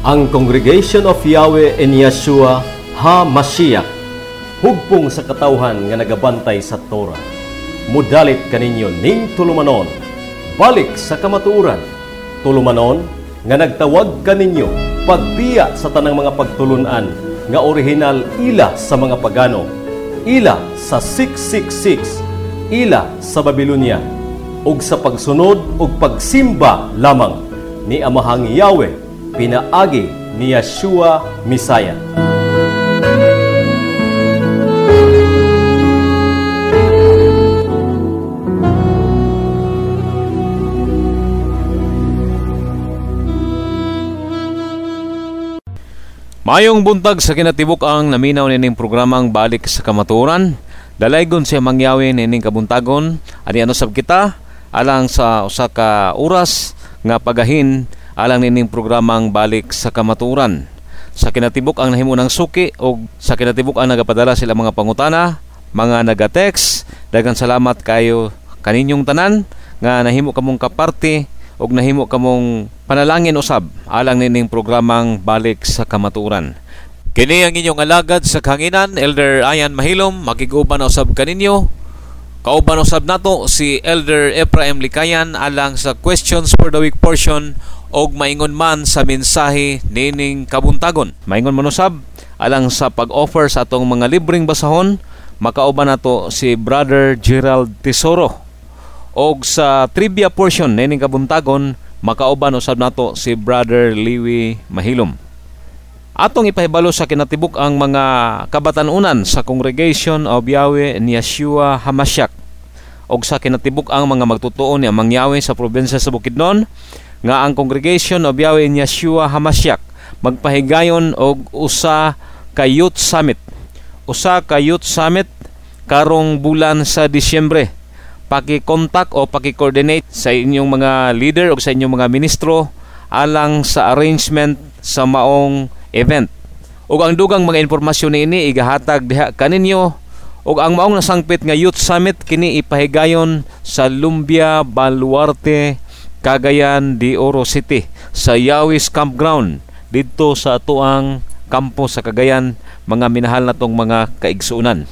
Ang Congregation of Yahweh in Yeshua HaMashiach, hugpong sa katawhan nga nagabantay sa Torah. Mudalit kaninyo ning tulumanon, balik sa kamatuuran. Tulumanon nga nagtawag kaninyo, pagbiya sa tanang mga pagtulunan nga orihinal ila sa mga pagano, ila sa 666, ila sa Babylonia, ug sa pagsunod ug pagsimba lamang ni Amahang Yahweh, pinaagi ni Yeshua Misaya. Mayong buntag sa kinatibuk ang naminaw nining programang Balik sa Kamatuoran. Dalaygon siya mangyawi nining kabuntagon. Ani ano sab kita alang sa usa ka oras nga pagahin alang nining programang Balik sa Kamatuoran. Sa kinatibuk ang nahimo ng suki o sa kinatibuk ang nagapadala sila mga pangutana, mga nagatext. Daghang salamat kayo kaninyong tanan nga nahimo kamong kaparte og nahimo kamong panalangin usab alang nining programang Balik sa Kamatuoran. Kini ang inyong alagad sa kanginan, Elder Ayan Mahilom, makiguban usab kaninyo. Kauban usab nato si Elder Ephraim Likayan alang sa Questions for the Week portion og maingon man sa mensahe nining kabuntagon. Maingon man usab alang sa pag-offer sa atong mga libreng basahon, makauban nato si Brother Gerald Tesoro. Og sa trivia portion nining kabuntagon, makauban usab nato si Brother Liwi Mahilom. Atong ipahibalo sa kinatibuk ang mga kabatanunan sa Congregation of Yahweh in Yeshua HaMashiach. Og sa kinatibuk ang mga magtutuo ni Amang Yahweh sa probinsya sa Bukidnon nga ang Congregation of Yahweh in Yeshua HaMashiach magpahigayon og usa ka youth summit. Usa ka youth summit karong bulan sa Disyembre. Paki-contact o paki-coordinate sa inyong mga leader o sa inyong mga ministro alang sa arrangement sa maong event. Ug ang dugang mga impormasyon ini igahatag diha kaninyo, ug ang maong nasangpit nga youth summit kini ipahigayon sa Lumbia, Baluarte, Cagayan de Oro City sa Yahweh's Campground didto sa atuang kampo sa Cagayan, mga minahal natong mga kaigsuunan.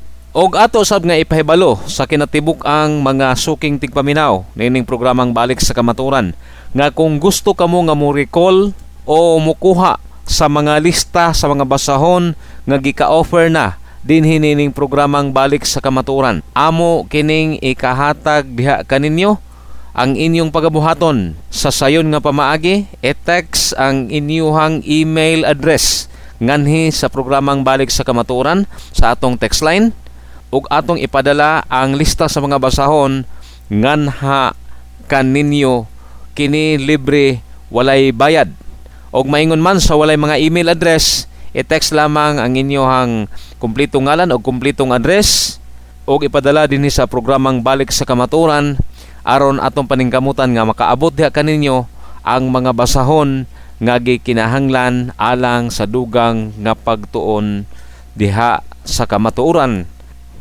Og ato sab nga ipahibalo sa kinatibuk ang mga suking tigpaminaw nining programang Balik sa Kamatuoran nga kung gusto kamo nga mo recall o mukuha sa mga lista sa mga basahon nga gika-offer na dinhi nining programang Balik sa Kamatuoran, amo kining ikahatag diha kaninyo ang inyong pagabuhaton sa sayon nga pamaagi. I-text ang inyong email address nganhi sa programang Balik sa Kamatuoran sa atong text line, ug atong ipadala ang lista sa mga basahon nganha kaninyo kini libre, walay bayad. Og maingon man sa walay mga email address, i-text lamang ang inyong kumpletong ngalan o kumpletong address og ipadala dinhi sa programang Balik sa Kamatuoran aron atong paningkamutan nga makaabot diha kaninyo ang mga basahon nga gikinahanglan alang sa dugang nga pagtuon diha sa kamatuoran.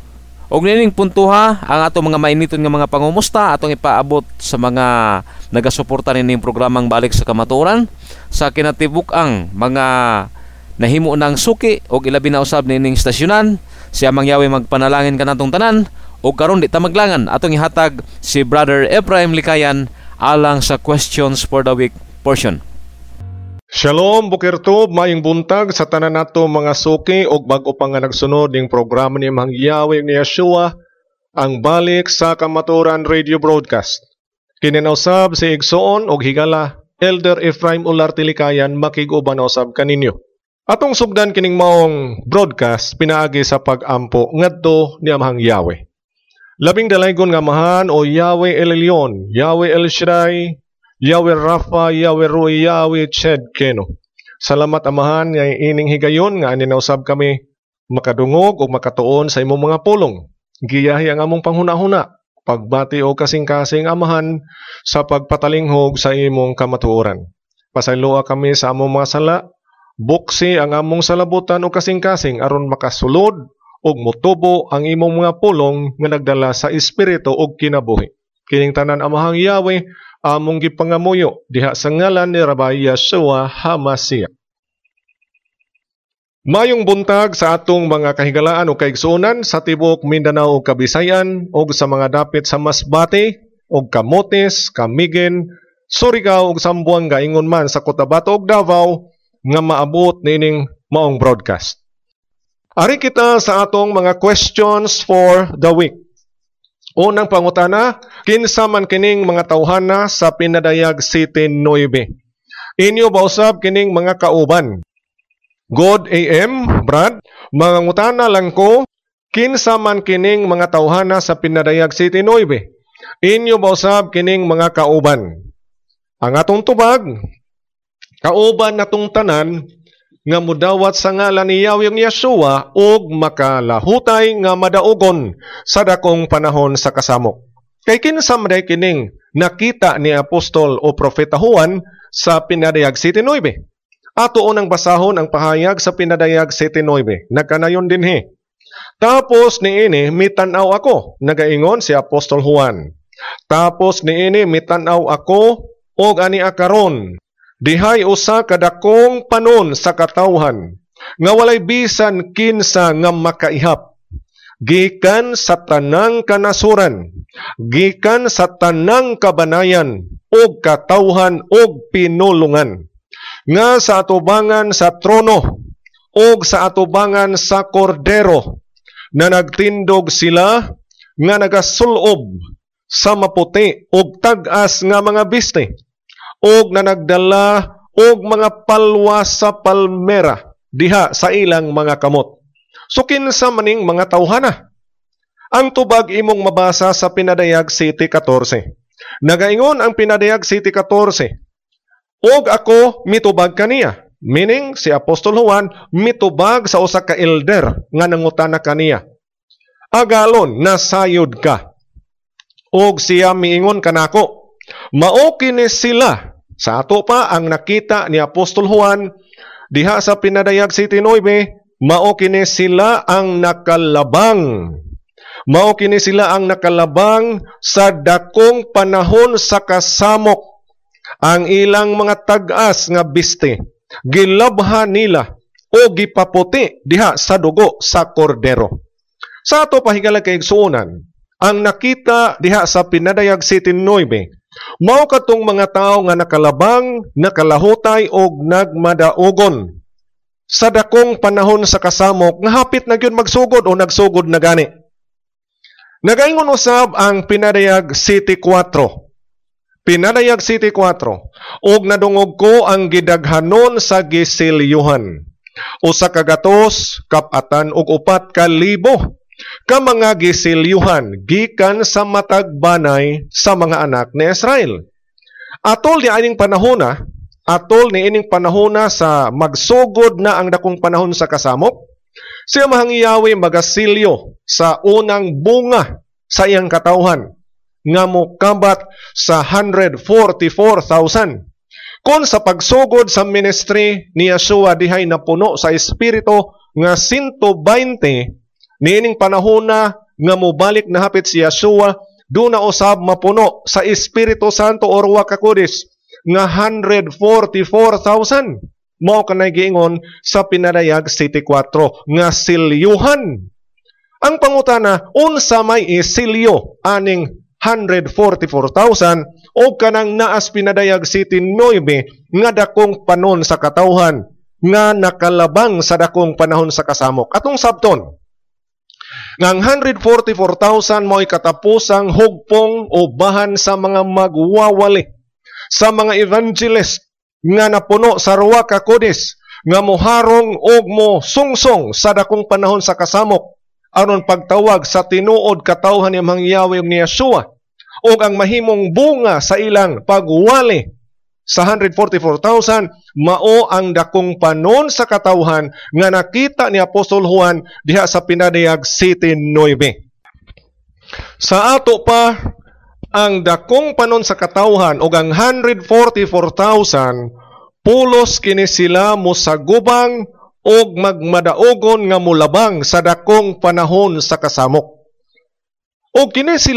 Og nining puntuha ang atong mga mainiton nga mga pangumusta atong ipaabot sa mga nagasuporta nining programang Balik sa Kamatuoran sa kinatibuk ang mga nahimo ng suki og ilabi na usab nining stasyonan. Si Amang Yahweh magpanalangin kanatong tanan og karon di ta maglangan atong ihatag si Brother Ephraim Likayan alang sa Questions for the Week portion. Shalom, Boker Tov, mayong buntag sa tanan nato mga suki og bag-o pa nga nagsunod ning programa ni Amang Yahweh ni Yeshua, ang Balik sa Kamatuoran Radio Broadcast. Kininausab si Igsoon og higala Elder Ephraim Ularte Likayan, makiguban usab kaninyo. Atong sugdan kining maong broadcast pinaagi sa pag-ampo ngadto ni Amang Yahweh. Labing dalaygon nga mahan o Yahweh El Elyon, Yahweh El Shaddai, Yahweh Rapha, Yahweh Rui, Yahweh Tsedkeno. Salamat amahan nga ining higayon nga aninausab kami makadungog o makatuon sa imong mga pulong. Giyahi ang among panghuna-huna, pagbati o kasing-kasing amahan sa pagpatalinghog sa imong kamatuoran. Pasayloa kami sa among mga sala, buksi ang among salabutan o kasing-kasing aron makasulod og motubo ang imong mga pulong nga nagdala sa espiritu og kinabuhi. kining tanan amahang Yahweh among gipangamuyo diha sa ngalan ni Rabbi Yeshua HaMashiach. Mayong buntag sa atong mga kahigalaan o kaigsuonan sa tibok Mindanao ug Kabisayan ug sa mga dapit sa Masbate ug Camotes, Camiguin, Surigao ug Zamboanga ingon man sa Cotabato ug Davao nga maabot nining maong broadcast. Ari kita sa atong mga questions for the week. Unang pangutana, kinsa man kining mga tawhana sa Pinadayag City 9? Inyo ba usab kining mga kauban? God AM, Brad, mangutana lang ko, kinsa man kining mga tawhana sa Pinadayag City 9? Inyo ba usab kining mga kauban? Ang atong tubag, kauban natong tanan nga mudawat sa ngalan ni Yahweh Yeshua ug makalahutay nga madaugon sa dakong panahon sa kasamok. Kay kinsa man kining nakita ni apostol o propeta Juan sa Pinadayag City 9? Ato unang basahon ang pahayag sa Pinadayag City 9. Nagkanayon dinhi. Tapos niini mitanaw ako, nagaingon si apostol Juan. Tapos niini mitanaw ako og ani akaron. Dihay usa ka dakong panon sa katawhan nga walay bisan kinsa nga makaihap. Gikan sa tanang kanasuran, gikan sa tanang kabanayan ug katawhan ug pinulungan. Nga sa atubangan sa trono ug sa atubangan sa kordero na nagtindog sila nga nagasulob sa maputi ug tag-as nga mga biste ug na nagdala og mga palwa sa palmera diha sa ilang mga kamot. So kinsa maning mga tawhana? Ang tubag imong mabasa sa Pinadayag City 14. Nagaingon ang Pinadayag City 14. Og ako mitubag kaniya. Meaning si Apostol Juan mitubag sa usa ka elder nga nangutana kaniya. Agalon nasayod ka. Og siya miingon kanako, mao kini sila. Sa ato pa ang nakita ni Apostol Juan diha sa Pinadayag City 9, mao kini sila ang nakalabang. Mao kini sila ang nakalabang sa dakong panahon sa kasamok. Ang ilang mga tag-as nga biste gilabhan nila o gipaputi diha sa dugo sa kordero. Sa ato pahigala kay igsuonan, ang nakita diha sa Pinadayag City 9, mao katong mga tao nga nakalabang, nakalahutay og nagmadaugon sa dakong panahon sa kasamok nga hapit na gyud magsugod o nagsugod na gani. Nagaingon usab ang Pinadayag City 4. Pinadayag City 4. Og nadungog ko ang gidaghanon sa gisilyuhan. Usa ka gatos, kapatan og 4,000 ka mga gisilyuhan gikan sa matag banay sa mga anak ni Israel. Atol ni ining panahona sa magsugod na ang dakong panahon sa kasamok, siya mahangyawi magasilyo sa unang bunga sa iyang katawhan nga mokambat sa 144,000. Kung sa pagsugod sa ministry ni Yeshua dihay napuno sa espiritu nga 120, niining panahona nga mobalik na hapit si Yeshua, doon na usab mapuno sa Espiritu Santo o Ruach HaKodes nga 144,000. Mao kanay giingon sa Pinadayag City 4 nga silyuhan. Ang pangutana, unsa may isilyo aning 144,000 o kanang naas Pinadayag City 9 nga dakong panon sa katawhan nga nakalabang sa dakong panahon sa kasamok. Atong sabton, ng 144,000 mo'y katapusang hugpong o bahan sa mga magwawali, sa mga evangelist nga napuno sa Ruach HaKodes, nga moharong o mo sungsong sa dakong panahon sa kasamok, aron pagtawag sa tinuod katawhan ni Mangyawin ni Yeshua, o ang mahimong bunga sa ilang pagwali sa 144,000, mao ang dakong panon sa katawhan nga nakita ni Apostol Juan diha sa Pinadayag City 9. Sa ato pa, ang dakong panon sa katawhan o ang 144,000, pulos kini sila musagubang o magmadaogon nga mulabang sa dakong panahon sa kasamok. O kini sila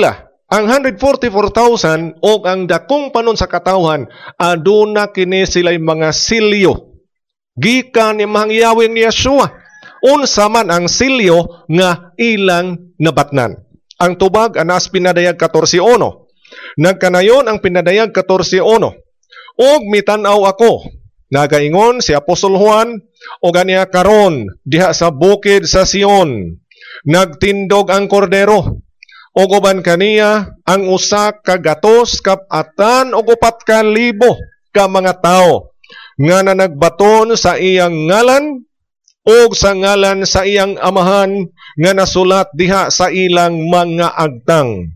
Ang 144,000 o ang dakong panon sa katawhan, aduna kini sila'y mga silyo. Gikan ni mangyawing ni Yeshua. Unsa man ang silyo nga ilang nabatnan. Ang tubag anas pinadayag 14:1. Nagkanayon ang pinadayag 14:1. Og mitanaw ako, nagaingon si Apostol Juan, o ganiya karon diha sa bukid sa Sion, nagtindog ang kordero. O uban kaniya ang usa ka gatos kapatan o 4,000 ka mga tao nga nanagbaton sa iyang ngalan o sa ngalan sa iyang amahan nga nasulat diha sa ilang mga agtang.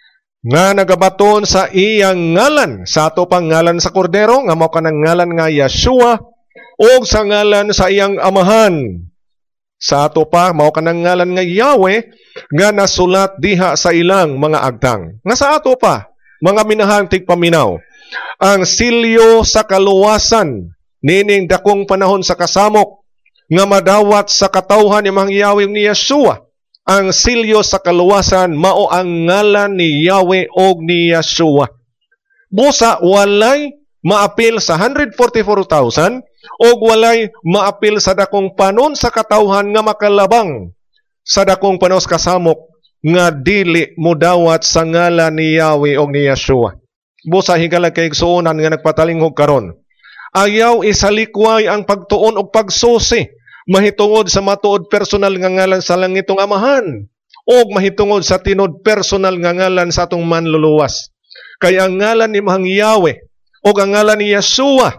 Nga nagabaton sa iyang ngalan, sa ato pang ngalan sa kordero, nga mao kanang ngalan nga Yeshua, o sa ngalan sa iyang amahan. Sa ato pa, mao kanang ngalan nga Yahweh, nga nasulat diha sa ilang mga agtang. Nga sa ato pa, mga minahang tigpaminaw, ang silyo sa kaluwasan, nining dakong panahon sa kasamok, nga madawat sa katawhan ni mangyawing ni Yeshua. Ang silyo sa kaluwasan, mao ang ngalan ni Yahweh o ni Yeshua. Busa, walay maapil sa 144,000 o walay maapil sa dakong panon sa katawhan nga makalabang sa dakong panos kasamok nga dili mudawat sa ngalan ni Yahweh o ni Yeshua. Busa higala kay igsuonan nga nagpatalinghog karon. Ayaw isalikway ang pagtuon o pagsusi mahitungod sa matuod personal nga ngalan sa langitong amahan o mahitungod sa tinod personal nga ngalan sa atong manluluwas. Kaya ang ngalan ni Mahang Yahweh o ang ngalan ni Yeshua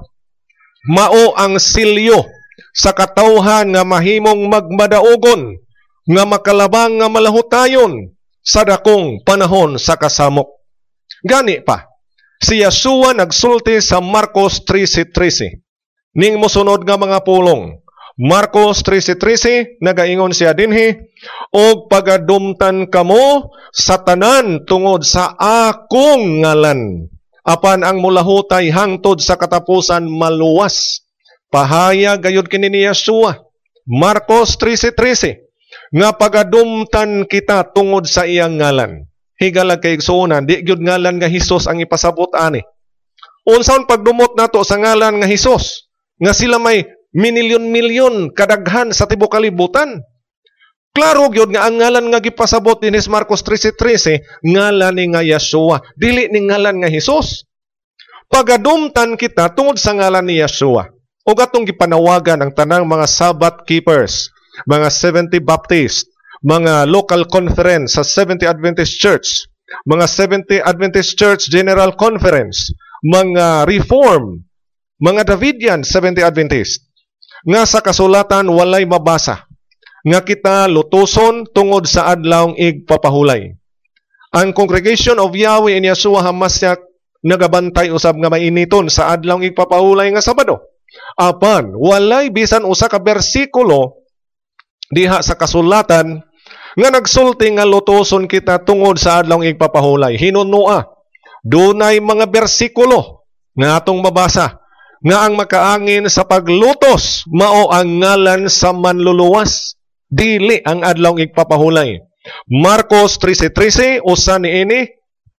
mao ang silyo sa katawhan nga mahimong magmadaogon nga makalabang nga malahutayon sa dakong panahon sa kasamok. Gani pa, si Yeshua nagsulti sa Marcos 13:13. Ning mosunod nga mga pulong. Marcos 13:13 nagaingon siya dinhi, og pagadumtan kamo sa tanan tungod sa akong ngalan. Apan ang mulahutay hangtod sa katapusan maluwas. Pahaya gayud kini ni Yeshua. Marcos 13:13 nga pagadumtan kita tungod sa iyang ngalan. Higala kay igsuonan, di gyud ngalan nga Hesus ang ipasabot ani. Unsaon pagdumot nato sa ngalan nga Hesus nga sila may minilyon-milyon kadaghan sa tibuok kalibutan? Klaro gyud nga ang ngalan nga gipasabot dinis Marcos 13:13 ngalan ni nga Yeshua, dili ni ngalan nga Hesus. Pagadumtan kita tungod sa ngalan ni Yeshua. O gatong gipanawagan ang tanang mga Sabbath keepers, mga 70 Baptist, mga local conference sa 70 Adventist Church, mga 70 Adventist Church General Conference, mga Reform, mga Davidian 70 Adventist, nga sa kasulatan walay mabasa, nga kita lutuson tungod sa adlawng igpapahulay. Ang Congregation of Yahweh in Yeshua HaMashiach nagabantay usab nga mainiton sa adlawng igpapahulay nga Sabado. Apan, walay bisan usa ka bersikulo diha sa kasulatan nga nagsulti nga lutuson kita tungod sa adlawng igpapahulay. Hinunua, dunay mga bersikulo nga atong mabasa nga ang makaangin sa paglutos mao ang ngalan sa manluluwas, dili ang adlawng igpapahulay. Marcos 13:13 usa niini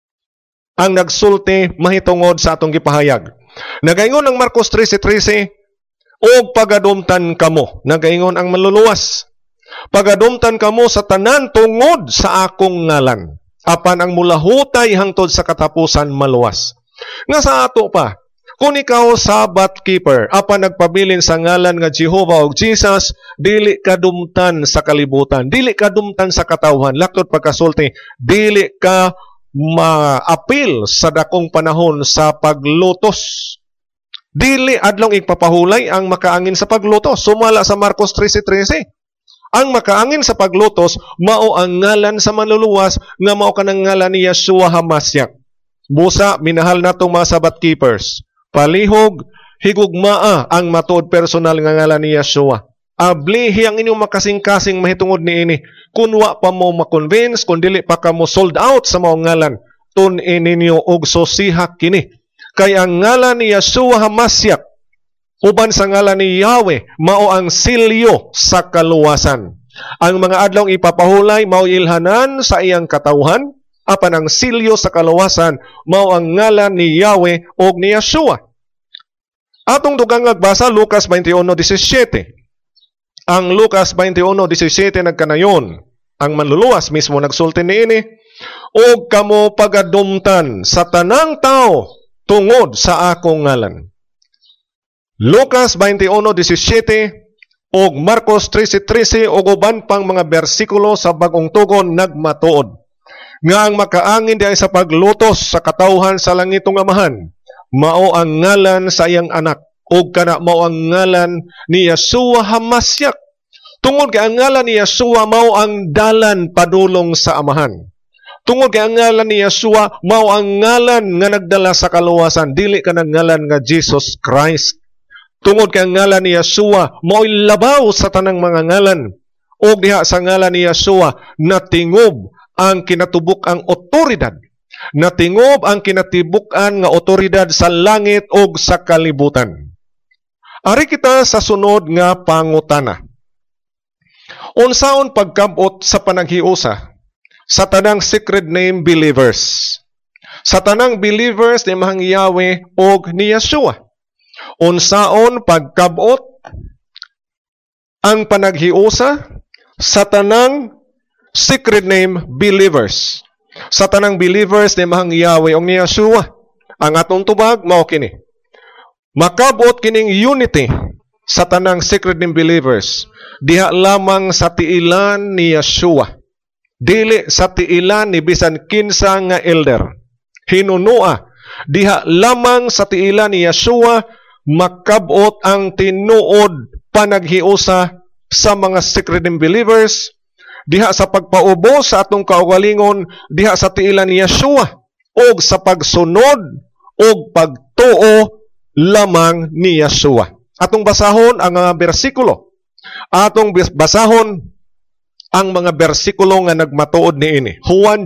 ang nagsulti mahitungod sa atong gipahayag. Nagaingon ang Marcos 13:13, og pagadumtan kamo, nagaingon ang manluluwas, pagadumtan kamo sa tanan tungod sa akong ngalan, apan ang mulahutay hangtod sa katapusan maluwas. Nga sa ato pa, kung ikaw Sabbath keeper, apan nagpabilin sa ngalan nga Jehovah o Jesus, dili ka dumtan sa kalibutan, dili ka dumtan sa katawhan, laktod pagkasulti, dili ka maapil sa dakong panahon sa paglutos. Dili adlong igpapahulay ang makaangin sa paglutos. Sumala sa Marcos 13:13. Ang makaangin sa paglutos mao ang ngalan sa manluluwas nga mao kanang ngalan ni Yeshua HaMashiach. Busa minahal natong mga Sabbath keepers. Palihog higugmaa ang matuod personal nga ngalan ni Yeshua. Ablihi ang inyong makasing-kasing mahitungod niini. Kung wa pa mo makonvince, kung dili pa ka mo sold out sa mga ngalan, tun-in ninyo og sosihak kini. Kay ang ngalan ni Yeshua HaMashiach, uban sa ngalan ni Yahweh, mao ang silyo sa kaluwasan. Ang mga adlong ipapahulay, mao ilhanan sa iyang katawhan, apan ang silyo sa kaluwasan mao ang ngalan ni Yahweh o ni Yeshua. Atong dugang nagbasa Lucas 21:17. Ang Lucas 21:17 nagkanayon, ang manluluwas mismo nagsulti niini, "Og kamo pagadumtan sa tanang tao tungod sa akong ngalan." Lucas 21:17 og Marcos 13:13 og uban pang mga bersikulo sa bagong tugon nagmatuod nga ang makaangin diay sa paglutos sa katawhan sa langitong Amahan mao ang ngalan sa iyang anak, ug kana mao ang ngalan ni Yeshua HaMashiach. Tungod kay ang ngalan ni Yeshua mao ang dalan padulong sa Amahan. Tungod kay ang ngalan ni Yeshua mao ang ngalan nga nagdala sa kaluwasan, dili ka ng ngalan nga Jesus Christ. Tungod kay ang ngalan ni Yeshua mao'y labaw sa tanang mga ngalan. O diha sa ngalan ni Yeshua natingob ang kinatubuk-ang otoridad. Natingob ang kinatibuk-an nga otoridad sa langit o sa kalibutan. Ari kita sa sunod nga pangutana. Unsaon pagkabot sa panaghiusa sa tanang secret name believers? Sa tanang believers ni Mahang Yahweh o ni Yeshua. Unsaon pagkabot ang panaghiusa sa tanang secret name believers? Sa tanang believers ni Mahang Yahweh o ni Yeshua. Ang atong tubag mao kini. Makabot kining unity sa tanang secret name believers diha lamang sa tiilan ni Yeshua. Dili sa tiilan ni bisan kinsa nga elder. Hinunua diha lamang sa tiilan ni Yeshua makabot ang tinuod panaghiusa sa mga secret name believers diha sa pagpaubo sa atong kaugalingon diha sa tiilan ni Yeshua og sa pagsunod og pagtuo lamang ni Yeshua. Atong basahon ang mga bersikulo. Atong basahon ang mga bersikulo nga nagmatuod niini. Juan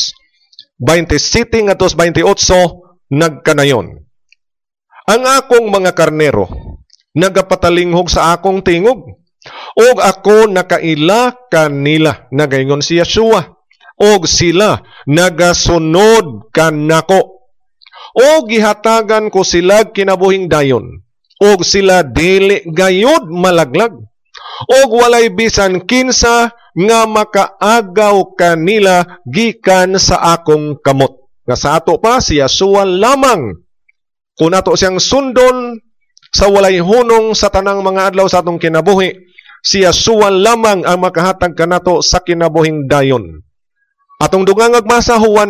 10:27 ngadto 28 nagkanayon. Ang akong mga karnero nagapatalingog sa akong tingog, og ako nakaila kanila, nagaingon si Yeshua, og sila nagasunod kanako. Og gihatagan ko sila kinabuhing dayon, og sila dili gayud malaglag, og walay bisan kinsa nga makaagaw kanila gikan sa akong kamot. Nga sa ato pa si Yeshua lamang. Kung ato siyang sundon sa walay hunong sa tanang mga adlaw sa atong kinabuhi, si Yeshua lamang ang makahatag kanato sa kinabuhing dayon. Atong dugang agmasa Juan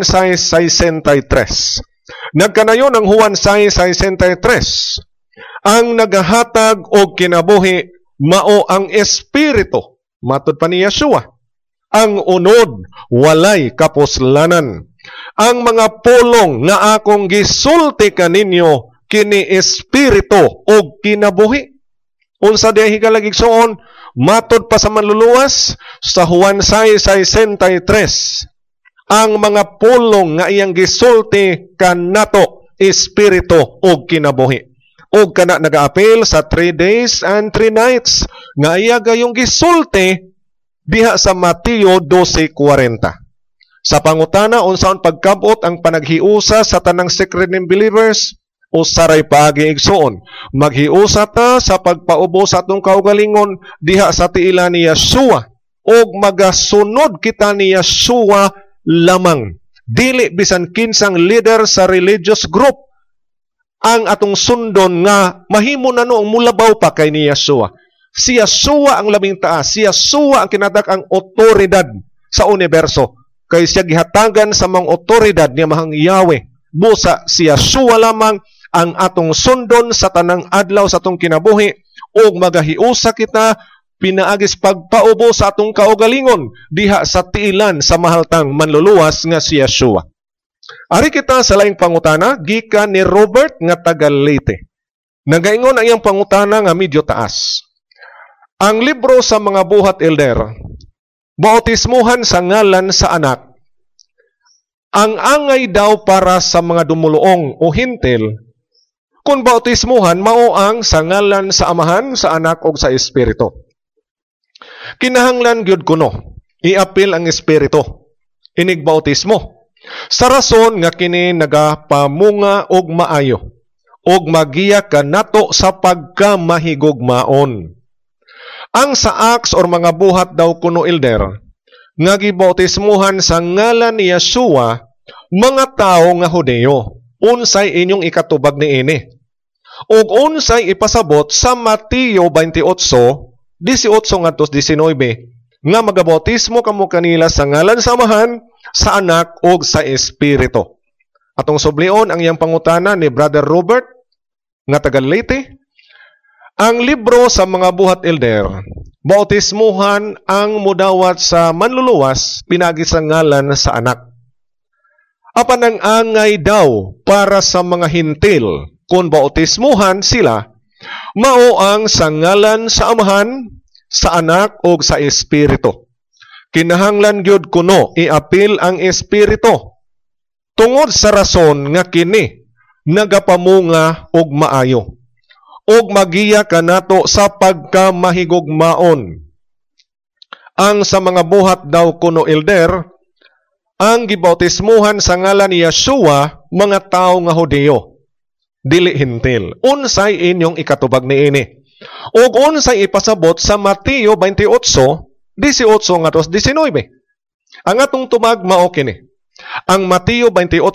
6:63. Nagkanayon ang Juan 6:63. Ang nagahatag og kinabuhi mao ang Espiritu. Matud pa ni Yeshua. Ang unod walay kapuslanan. Ang mga pulong nga akong gisulti kaninyo kini Espiritu og kinabuhi. Unsa diay higalagigsoon, matud pa sa manluluwas sa Juan 6:63. Ang mga pulong nga iyang gisulti kanato Espiritu og kinabuhi. Og kana nagaapil sa 3 days and 3 nights nga iya gayong gisulti diha sa Mateo 12:40. Sa pangutana unsaon pagkabot ang panaghiusa sa tanang secret name believers, usaray paagi igsuon. Maghiusa ta sa pagpaubo sa atong kaugalingon diha sa tiila ni Yeshua og magasunod kita ni Yeshua lamang. Dili bisan kinsang leader sa religious group ang atong sundon nga mahimo na no ang mulabaw pa kay ni Yeshua. Si Yeshua ang labing taas, si Yeshua ang kinadak-ang otoridad sa universo. Kay siya gihatagan sa mga otoridad ni Mahang Yahweh. Busa si Yeshua lamang ang atong sundon sa tanang adlaw sa atong kinabuhi ug magahiusa kita pinaagis pagpaubo sa atong kaugalingon diha sa tiilan sa mahaltang manluluwas nga si Yeshua. Ari kita sa laing pangutana gikan ni Robert nga taga Leyte. Nagaingon ang iyang pangutana nga medyo taas. Ang libro sa mga buhat elder, bautismuhan sa ngalan sa anak, ang angay daw para sa mga dumuluong o hintil, kung bautismuhan mao ang sa ngalan sa Amahan, sa Anak o sa Espiritu. Kinahanglan gyud kuno iapil ang Espiritu inig bautismo. Sa rason nga kini nagapamunga og maayo, og magiya kanato sa pagkamahigugmaon. Ang sa Acts or mga buhat daw kuno elder, nga gibautismuhan sa ngalan ni Yeshua, mga tao nga Hudeo, unsay inyong ikatubag ni ini. Og unsay ipasabot sa Mateo 28:18-19, nga magabautismo kamo kanila sa ngalan sa Amahan, sa Anak, og sa Espiritu. Atong sublion ang iyang pangutana ni Brother Robert, nga taga Leyte. Ang libro sa mga buhat elder, bautismuhan ang mudawat sa manluluwas, pinagi sa ngalan sa Anak. Apan ang angay daw para sa mga hintil, kung bautismuhan sila, mao ang sa ngalan sa Amahan, sa Anak, o sa Espiritu. Kinahanglan gyud kuno iapil ang Espiritu, tungod sa rason nga kini nagapamunga og maayo, og magiya kanato sa pagkamahigugmaon. Ang sa mga buhat daw kuno elder, ang gibautismuhan sa ngalan ni Yeshua, mga tao nga Hudeo, dili hintil. Unsay inyong ikatubag niini? Og unsay ipasabot sa Mateo 28:18-19. Ang atong tumag mao kini. Ang Mateo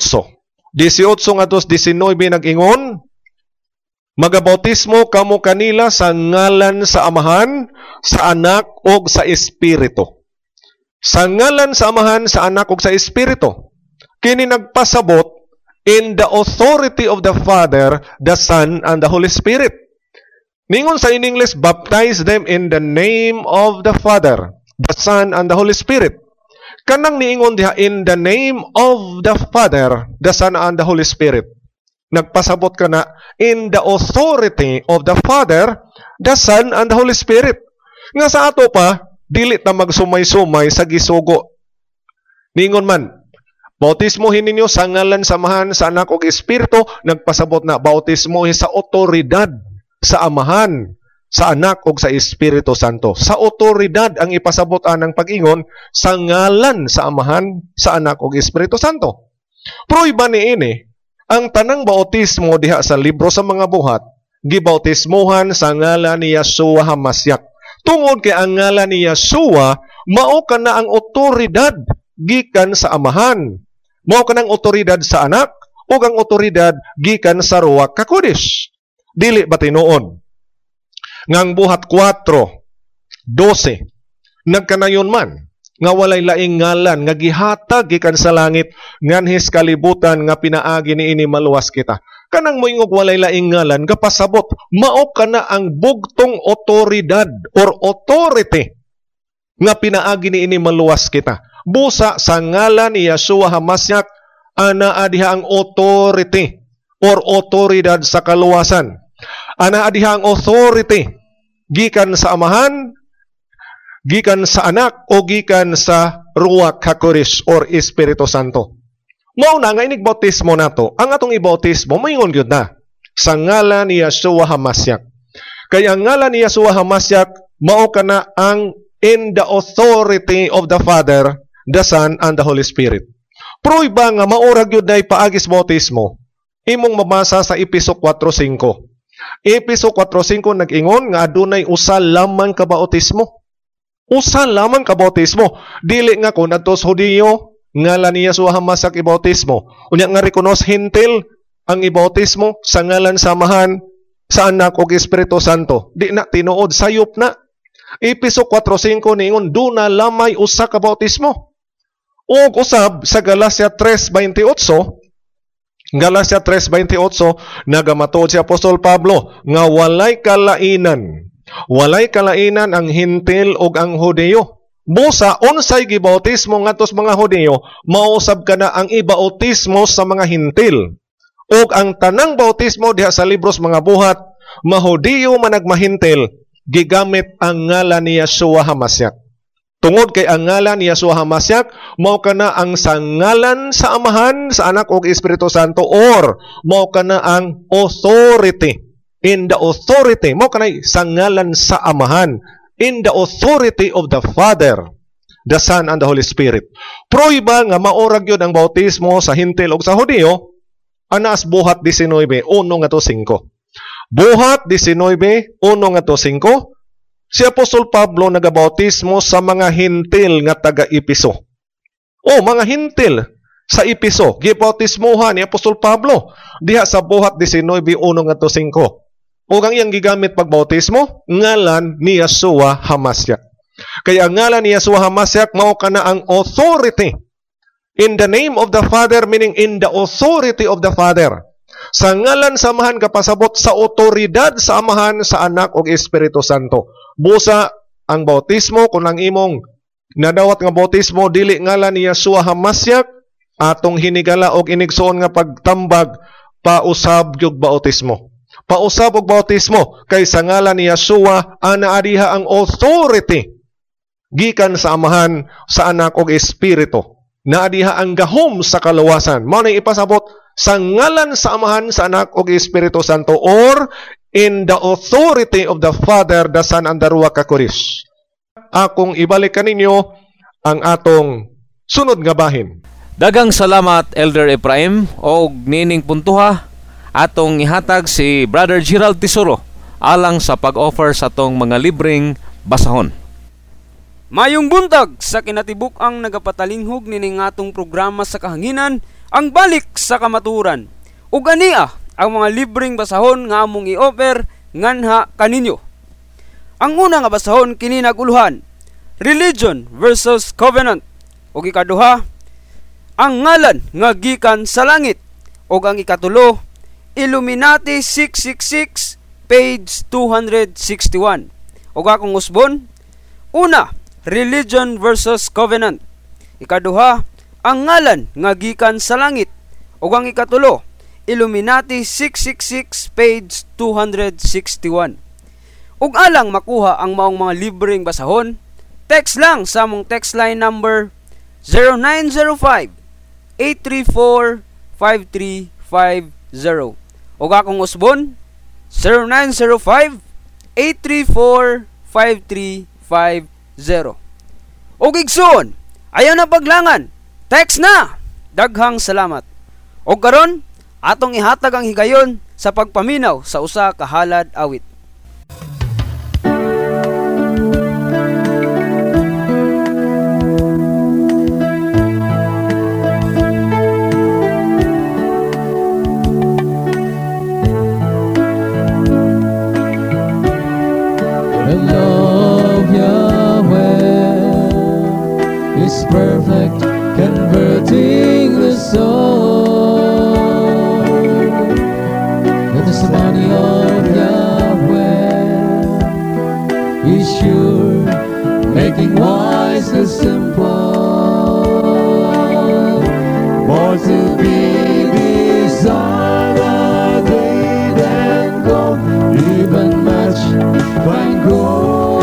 28:18-19 nag-ingon, magabautismo kamo kanila sa ngalan sa Amahan, sa Anak, og sa Espiritu. Sa ngalan sa Amahan, sa Anak, og sa Espiritu. Kini nagpasabot in the authority of the Father, the Son, and the Holy Spirit. Ningon sa in English, baptize them in the name of the Father, the Son, and the Holy Spirit. Kanang niingon diha in the name of the Father, the Son, and the Holy Spirit. Nagpasabot ka na in the authority of the Father, the Son, and the Holy Spirit. Nga sa ato pa, dili ta magsumay-sumay sa gisugo. Ningon man, bautismohin ninyo sa ngalan sa Amahan, sa Anak, ug Espiritu. Nagpasabot na bautismohin sa otoridad sa Amahan, sa Anak, ug sa Espiritu Santo. Sa otoridad ang ipasabot anang pag-ingon sa ngalan sa Amahan, sa Anak, ug Espiritu Santo. Pruiba niini ang tanang bautismo diha sa libro sa mga buhat, gibautismuhan sa ngalan ni Yeshua HaMashiach. Tungod kay ang ngalan ni Yeshua, mao kana ang otoridad gikan sa Amahan, mao kana ang otoridad sa Anak, ug ang otoridad gikan sa Ruach HaKodesh. Dili ba tinuod? Ngang buhat 4:12, nagkanayon man, nga walay laing ngalan nga gihatag gikan sa langit nganhis kalibutan nga pinaagi niini maluwas kita. Kanang moingog walay laing ngalan kapasabot mao kana ang bugtong otoridad or authority nga pinaagi niini maluwas kita. Busa sa ngalan ni Yeshua HaMashiach anaa diha ang authority or otoridad sa kaluwasan. Anaa diha ang authority gikan sa Amahan, gikan sa Anak, o gikan sa Ruach HaKodesh or Espiritu Santo. Mao na nga inig bautismo nato. Ang atong ibautismo moingon gyud na sa ngalan ni Yeshua HaMashiach. Kaya ang ngalan ni Yeshua HaMashiach mao kana ang in the authority of the Father, the Son, and the Holy Spirit. Pruiba nga maura gyud na ipaagis bautismo. Imong mabasa sa Episo 4:5. Episo 4:5 nag-ingon nga adunay usa lamang ka bautismo. Usa lamang ka bautismo. Dili nga kun adtos Hudiyo, ngalan ni Yeshua HaMashiach ibautismo. Unya nga recognose hintil ang ibautismo sa ngalan sa Amahan, sa Anak, ug Espiritu Santo. Di na tinuod, sayop na. Episo 4:5 niingon duna lamay usa ka bautismo. Ug usab sa Galacia 3:28, Galacia 3:28 nagamatod si Apostol Pablo nga walay kalainan. Walay kalainan ang hintil ug ang Hudiyo. Busa unsay gibautismo ngadtos mga Hudiyo, mausab kana ang ibautismo sa mga hintil. Ug ang tanang bautismo diha sa libros mga buhat, mahudiyo man nagmahintil, gigamit ang ngalan ni Yeshua HaMashiach. Tungod kay ang ngalan ni Yeshua HaMashiach, mao kana ang sa ngalan sa Amahan, sa Anak, ug Espiritu Santo, or mao kana ang authority. In the authority, mao kana sa ngalan sa Amahan, in the authority of the Father, the Son, and the Holy Spirit. Pruiba nga maorag yun ang bautismo sa Hintil o sa Hudiyo, anas buhat 19, 1 nga to 5. Buhat 19, 1 nga to 5, si Apostol Pablo nagabautismo sa mga Hintil nga taga-Episo. O, mga Hintil sa Episo, gibautismohan ni Apostol Pablo diha sa buhat 19, 1 nga to 5. O ang iyang gigamit pagbautismo, ngalan ni Yeshua HaMashiach. Kaya ang ngalan ni Yeshua HaMashiach mao kana ang authority. In the name of the Father, meaning in the authority of the Father. Sa ngalan sa Amahan kapasabot sa otoridad sa Amahan, sa Anak ug Espiritu Santo. Busa ang bautismo kung ang imong nadawat nga bautismo dili ngalan ni Yeshua HaMashiach, atong hinigala og inigsuon nga pagtambag, pausab gyud bautismo. Pausab og bautismo kay sa ngalan ni Yeshua ana adiha ang authority gikan sa Amahan, sa Anak ug Espiritu. Naadiha ang gahom sa kaluwasan. Mao nang ipasabot sa ngalan sa Amahan, sa Anak ug Espiritu Santo, or in the authority of the Father, the Son, and the Ruach HaKodesh. Akong ibalik kaninyo ang atong sunod nga bahin. Daghang salamat Elder Ephraim o nining puntuha atong ihatag si Brother Gerald Tesoro alang sa pag-offer sa atong mga libreng basahon. Mayong buntag sa kinatibuk ang nagapatalinghog nining atong programa sa kahanginan, ang balik sa kamaturan. Ug ania ang mga libreng basahon nga among i-offer nganha kaninyo. Ang una nga basahon kini naguluhan, Religion versus Covenant. Ug ikaduha, ang ngalan nga gikan sa langit. Ug ang ikatulo, Illuminati 666 page 261. Ug akong usbon, una, Religion versus Covenant. Ikaduha, ang ngalan nga gikan sa langit. Ug ang ikatulo, Illuminati 666 page 261. Ug alang makuha ang maong mga libreng basahon, text lang sa among text line number 0905-834-5350. Ug akong usbon, 0905-834-5350. O gigsoon, ayaw na paglangan, text na. Daghang salamat. O karon, atong ihatag ang higayon sa pagpaminaw sa usa ka halad awit. Perfect, converting the soul. The testimony of Yahweh is sure, making wise the simple. More to be desired are they than gold, even much fine gold.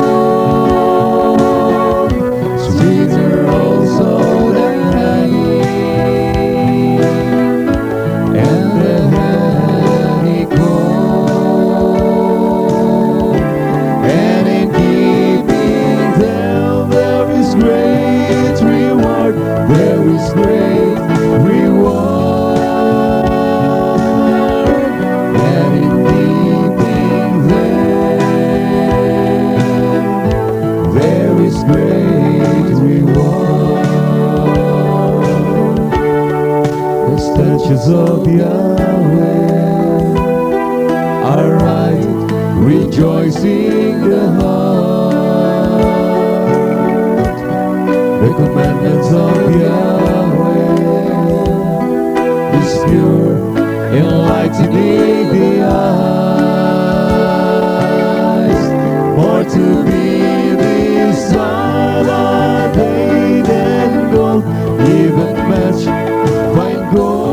Of Yahweh are right, rejoicing the heart. The commandments of Yahweh is pure, enlightening the eyes. More to be desired are they than gold, even much fine gold.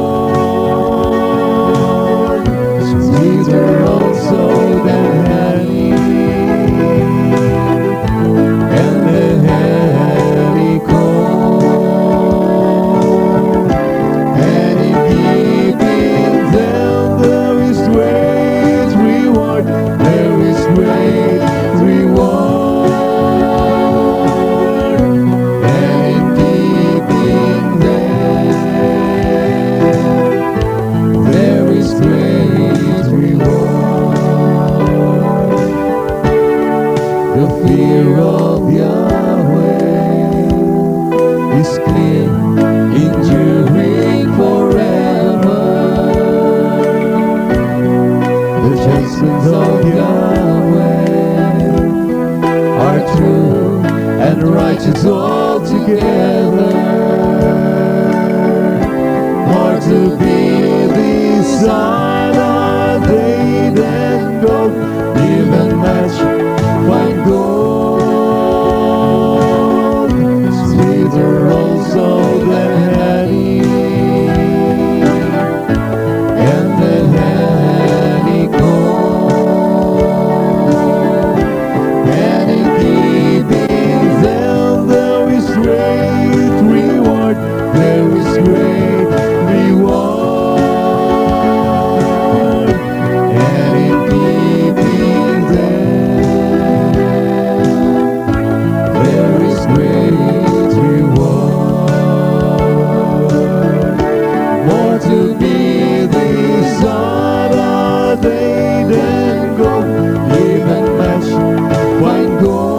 And in keeping them there is great chastenings of Yahweh are true and righteous altogether. More to be beside are they than gold, even match fine gold, sweeter also than honey, and than honeycomb, and in keeping them there is great reward, there is great reward, and in keeping them there is great reward. More to be desired are they than gold, even match fine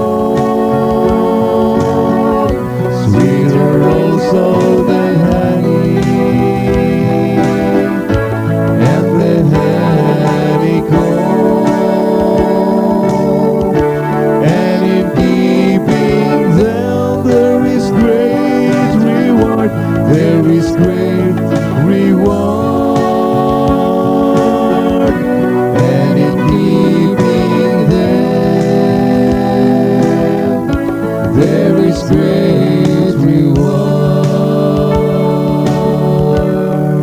gold, sweeter also than honey, and than honeycomb, and in keeping them there is great reward, there is great reward, and in keeping them there is great reward.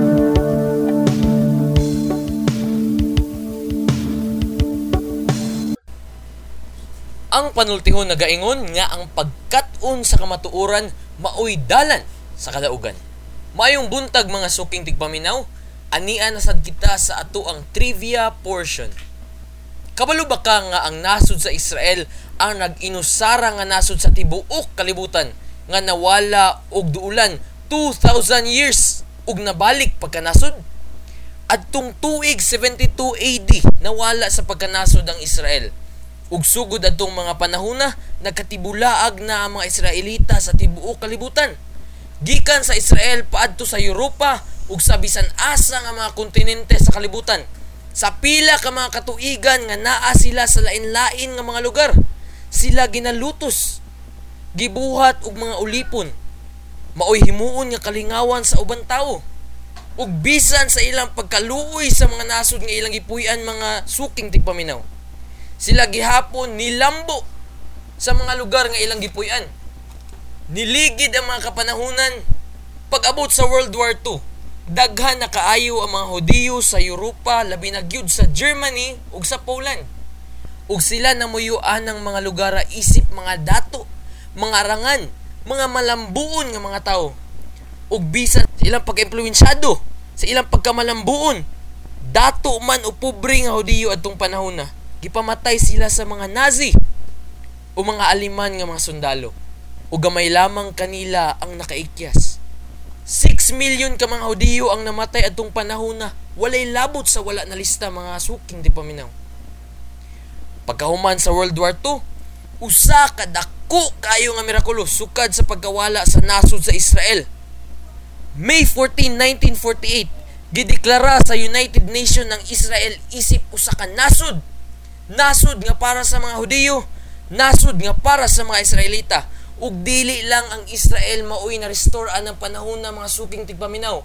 Ang panultihon nagaingon nga ang pagkat-on sa kamatuoran maoy dalan sa kadaugan. Mayong buntag mga suking tigpaminaw, ania na sad kita sa ato ang trivia portion. Kabalo ba ka nga ang nasud sa Israel ang nag-inusara nga nasud sa tibuok kalibutan nga nawala og duulan 2,000 years ug nabalik pagkanasod? Adtong tuig 72 AD nawala sa pagkanasod ang Israel. Ug sugod adtong mga panahona nagkatibulaag na ang mga Israelita sa tibuok kalibutan. Gikan sa Israel paadto sa Europa ug sa bisan asa nga mga kontinente sa kalibutan. Sa pila ka mga katuigan nga naa sila sa lain-lain nga mga lugar. Sila ginalutos, gibuhat og mga ulipon. Maoy himuon nga kalingawan sa ubang tawo. Ug bisan sa ilang pagkaluoy sa mga nasod nga ilang gipuy-an mga suking tigpaminaw. Sila gihapon nilambo sa mga lugar nga ilang gipuy-an. Niligid ang mga kapanahunan. Pag-abot sa World War II, daghan na kaayo ang mga Hudiyo sa Europa, labi na gyud sa Germany ug sa Poland. Ug sila namuyuan ng mga lugar isip mga dato, mga arangan, mga malambuon nga mga tao. Ug bisan ilang pag-impluwensyado sa ilang pagkamalambuon, dato man o pobre nga Hudiyo adtong panahon na, gipamatay sila sa mga Nazi o mga Aleman nga mga sundalo. O gamay lamang kanila ang nakaikyas. 6 million ka mga Hudiyo ang namatay adtong panahon na walay labot sa wala na lista mga suking tigpaminaw. Pagkahuman sa World War II, usa ka dako kayo nga mirakulo sukad sa pagkawala sa nasod sa Israel. May 14, 1948, gideklara sa United Nations ng Israel isip usa ka nasod. Nasod nga para sa mga Hudiyo, nasod nga para sa mga Israelita. Ug dili lang ang Israel maoy na restore ang panahon ng mga suking tigpaminaw.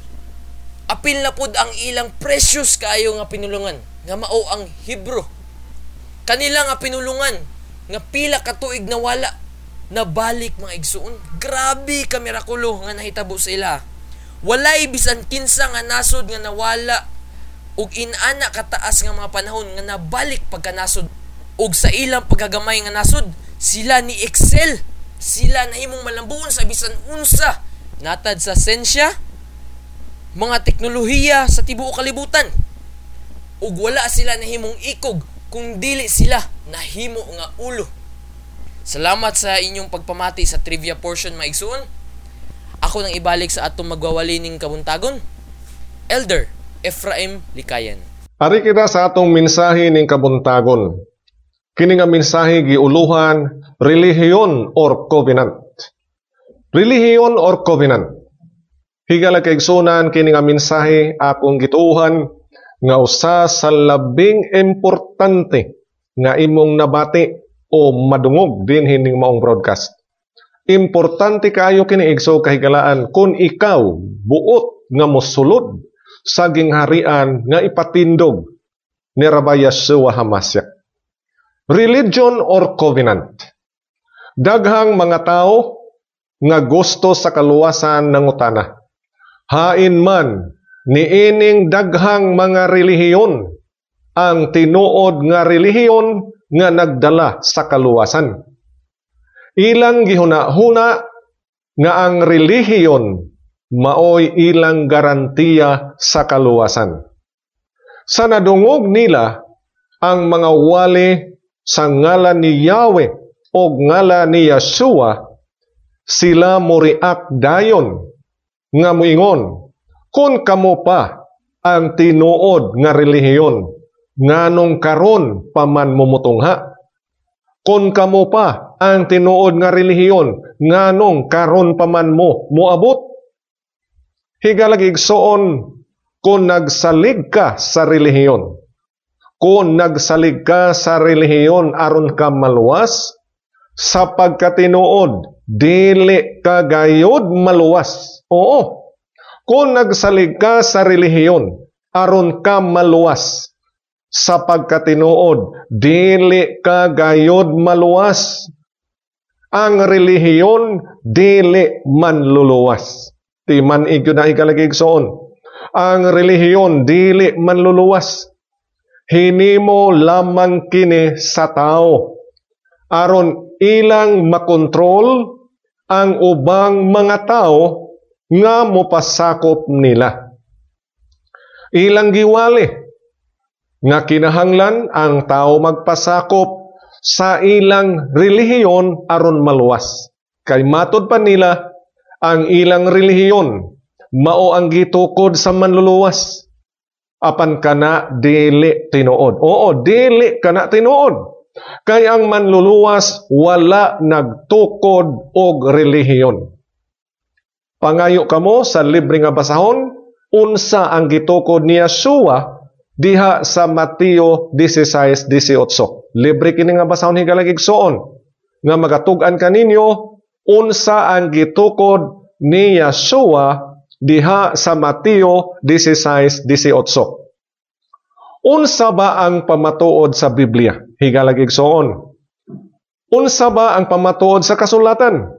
Apil na pud ang ilang precious kaayo nga pinulungan nga mao ang Hebro. Kanila nga pinulungan nga pila ka tuig na wala nabalik mga igsuon. Grabe ka mirakulo nga nahitabo sa ila. Walay bisan kinsa nga nasod nga nawala ug inana kataas nga mga panahon nga nabalik pagkanasod. Ug sa ilang pagkagamay nga nasod, sila ni excel. Sila nahimong malambuon sa bisan unsa natad sa sensya, mga teknolohiya sa tibuok kalibutan. Ug wala sila nahimong ikog kung dili sila nahimo nga ulo. Salamat sa inyong pagpamati sa trivia portion mga igsuon. Ako nang ibalik sa atong magwawali ning kabuntagon, Elder Ephraim Likayan. Ari kita sa atong mensahe ning kabuntagon. Kini nga mensahe giuluhan relihiyon or covenant. Relihiyon or covenant. Higala kay igsunan kini nga mensahe akong gituuhan nga usa sa labing importante nga imong nabati o madungog din hining maong broadcast. Importante kaayo kini igsoon kahigalaan kung ikaw buot nga mosulod sa gingharian nga ipatindog ni Rabbi Yeshua HaMashiach. Religion or covenant. Daghang mga tao nga gusto sa kaluwasan ng utana. Hain man niining daghang mga relihiyon ang tinuod nga relihiyon nga nagdala sa kaluwasan. Ilang gihuna-huna nga ang relihiyon maoy ilang garantiya sa kaluwasan. Sa nadungog nila ang mga wali sa ngalan ni Yahweh o ngalan ni Yeshua, sila moriak dayon nga moingon, kung kamo pa ang tinuod nga relihiyon, nganong karon paman mumutungha? Kung kamo pa ang tinuod nga relihiyon, nganong karon paman mo moabot? Higalag igsoon, kung nagsalig ka sa relihiyon, kung nagsalig ka sa relihiyon aron ka maluwas, sa pagkatinuod, dili ka gayud maluwas. Oo, kung nagsalig ka sa relihiyon aron ka maluwas, sa pagkatinuod, dili ka gayud maluwas. Ang relihiyon, dili manluluwas. Di man igyo na ikalagigsoon. Ang relihiyon, dili manluluwas. Hinimo lamang kini sa tao. Aron ilang makontrol ang ubang mga tao nga mopasakop nila. Ilang giwali nga kinahanglan ang tao magpasakop sa ilang relihiyon aron maluwas. Kay matod pa nila, ang ilang relihiyon mao ang gitukod sa manluluwas. Apan kana dili tinuod. Oo, dili kana tinuod. Kay ang manluluwas wala nagtukod og relihiyon. Pangayo kamo sa libre nga basahon, unsa ang gitukod ni Yeshua diha sa Mateo 16:18. Libre kini nga basahon higalagigsoon nga magatug-an kaninyo unsa ang gitukod ni Yeshua diha sa Mateo 16:18. Unsa ba ang pamatuod sa Biblia? Higalagigsoon. Unsa ba ang pamatuod sa kasulatan?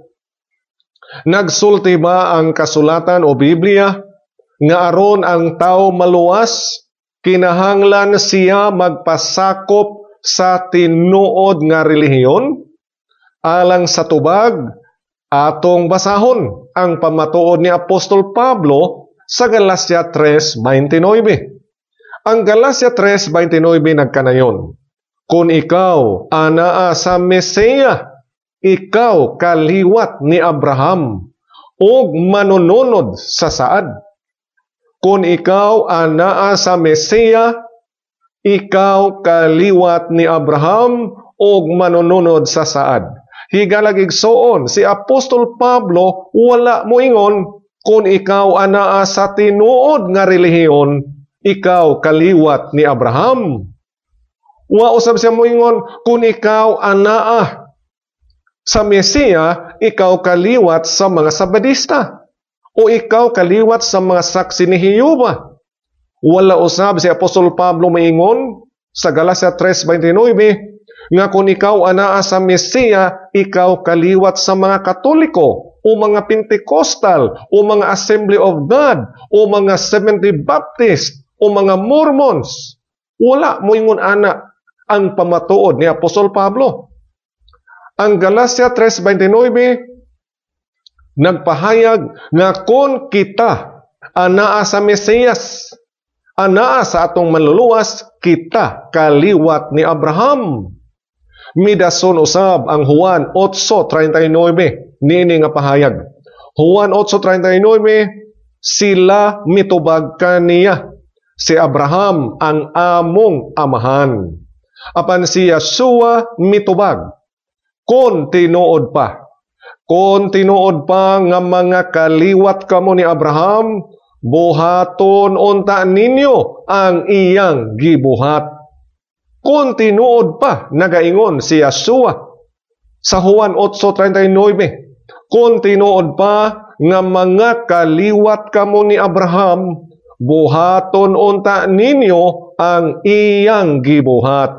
Nagsulti ba ang kasulatan o Biblia nga aron ang tao maluwas, kinahanglan siya magpasakop sa tinuod nga relihiyon? Alang sa tubag, atong basahon ang pamatuod ni Apostol Pablo sa Galacia 3:29. Ang Galacia 3:29 nagkanayon, kung ikaw anaa sa Mesiya, ikaw kaliwat ni Abraham, ug manununod sa saad. Kung ikaw anaa sa Mesiya, ikaw kaliwat ni Abraham, ug manununod sa saad. Higalagigsoon, si Apostol Pablo wala moingon, kung ikaw anaa sa tinuod nga relihiyon, ikaw kaliwat ni Abraham. Wa usab siya moingon, kung ikaw anaa sa Mesiya, ikaw kaliwat sa mga Sabadista, o ikaw kaliwat sa mga saksi ni Jehova. Wala usab si Apostol Pablo moingon sa Galacia 3:29 nga kung ikaw anaa sa Mesiya, ikaw kaliwat sa mga Katoliko, o mga Pentecostal, o mga Assembly of God, o mga Seventh-day Baptist, o mga Mormons. Wala moingon ana ang pamatuod ni Apostol Pablo. Ang Galacia 3:29 nagpahayag nga kung kita anaa sa Mesiyas, anaa sa atong manluluwas, kita kaliwat ni Abraham. Midason usab ang Juan 8:39 niini nga pahayag. Juan 8:39, sila mitubag kaniya, si Abraham ang among amahan. Apan si Yeshua mitubag, kung tinuod pa nga mga kaliwat kamo ni Abraham, buhaton unta ninyo ang iyang gibuhat. Kung tinuod pa, nagaingon si Yeshua sa Juan 8:39, kung tinuod pa nga mga kaliwat kamo ni Abraham, buhaton unta ninyo ang iyang gibuhat.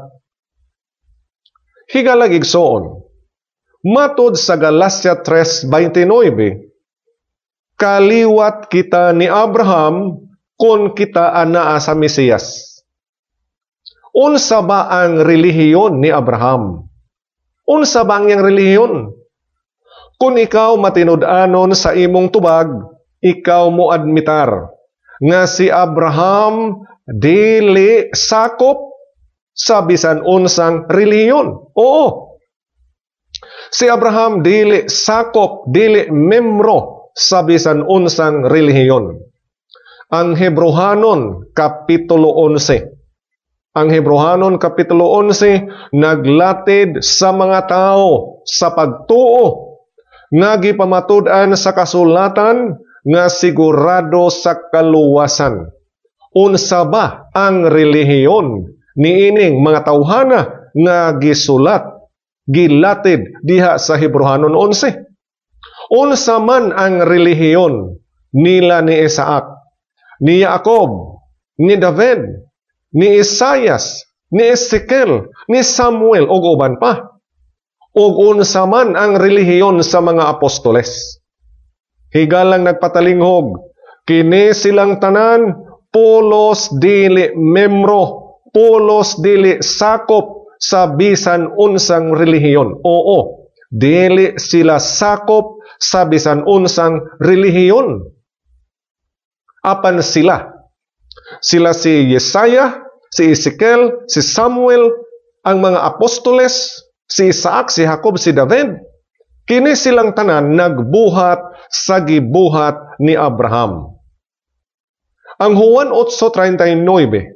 Higalag igsoon, matod sa Galacia 3:29, kaliwat kita ni Abraham kung kita anaa sa Mesiyas. Unsa ba ang relihiyon ni Abraham? Unsa ba ang iyang relihiyon? Kung ikaw matinud-anon sa imong tubag, ikaw mo admitar nga si Abraham dili sakop sa bisan unsang relihiyon. Oo. Si Abraham dili sakop, dili membro sa bisan unsang relihiyon. Ang Hebrehanon Kapitulo 11. Ang Hebrehanon Kapitulo 11 naglatid sa mga tao sa pagtuo nga gipamatud-an sa kasulatan nga sigurado sa kaluwasan. Unsa ba ang relihiyon niining mga tawhana nga gisulat, gilatid diha sa Hebrehanon 11? Unsa man ang relihiyon nila ni Isaac, ni Jacob, ni David, ni Isaias, ni Ezekiel, ni Samuel, o uban pa. O unsa man ang relihiyon sa mga apostoles. Higalang nagpatalinghog, kini silang tanan, pulos dili membro, pulos dili sakop sa bisan unsang relihiyon. Oo, dili sila sakop sa bisan unsang relihiyon. Apan sila si Yesaya, si Ezekiel, si Samuel, ang mga apostoles, si Isaac, si Jacob, si David, kini silang tanan nagbuhat sa gibuhat ni Abraham. Ang Juan 8:39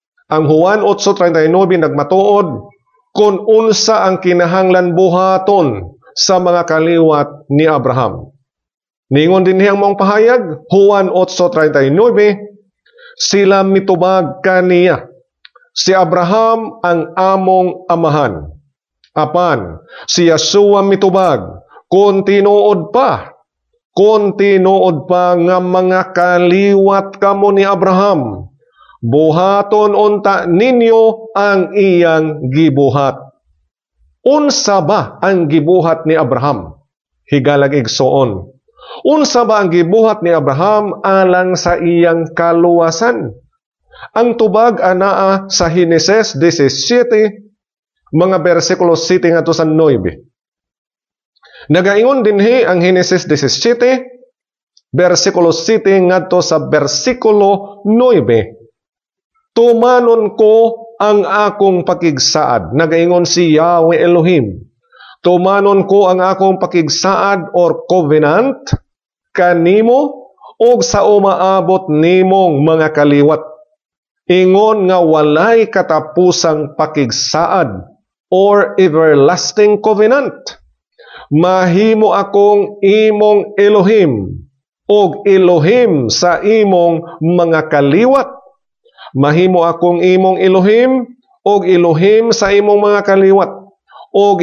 nagmatuod kung unsa ang kinahanglan buhaton sa mga kaliwat ni Abraham. Ningon din hiyang mong pahayag, Juan 8:39, sila mitubag kaniya. Si Abraham ang among amahan. Apan, si Yeshua mitubag, kung tinuod pa nga mga kaliwat kamo ni Abraham, buhaton unta ninyo ang iyang gibuhat. Unsa ba ang gibuhat ni Abraham? Higalag igsoon. Unsa ba ang gibuhat ni Abraham alang sa iyang kaluwasan? Ang tubag anaa sa Henesis 17, mga bersikulo 7 ngadto sa 9. Nagaingon dinhi ang Henesis 17, bersikulo 7 ngadto sa bersikulo 9. Tumanon ko ang akong pakigsaad. Nagaingon si Yahweh Elohim. Tumanon ko ang akong pakigsaad or covenant kanimo og sa umaabot nimong mga kaliwat. Ingon nga walay katapusang pakigsaad or everlasting covenant. Mahimo akong imong Elohim og Elohim sa imong mga kaliwat. Mahimo akong imong Elohim og Elohim sa imong mga kaliwat. Og